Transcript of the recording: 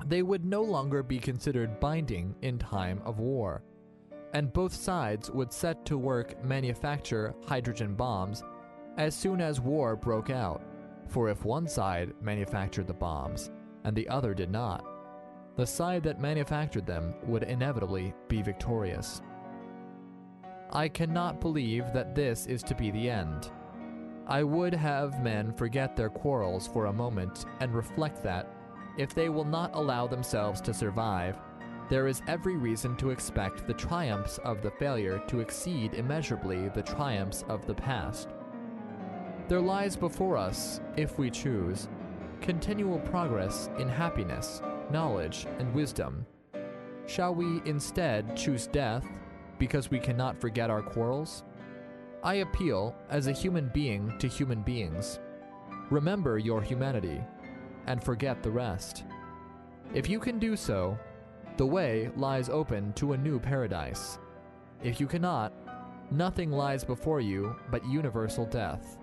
they would no longer be considered binding in time of war, and both sides would set to work manufacture hydrogen bombs as soon as war broke out, for if one side manufactured the bombs and the other did not, the side that manufactured them would inevitably be victorious. I cannot believe that this is to be the end. I would have men forget their quarrels for a moment and reflect that, if they will not allow themselves to survive, there is every reason to expect the triumphs of the failure to exceed immeasurably the triumphs of the past. There lies before us, if we choose, continual progress in happiness, knowledge, and wisdom. Shall we instead choose death because we cannot forget our quarrels? I appeal as a human being to human beings. Remember your humanity and forget the rest. If you can do so, the way lies open to a new paradise. If you cannot, nothing lies before you but universal death.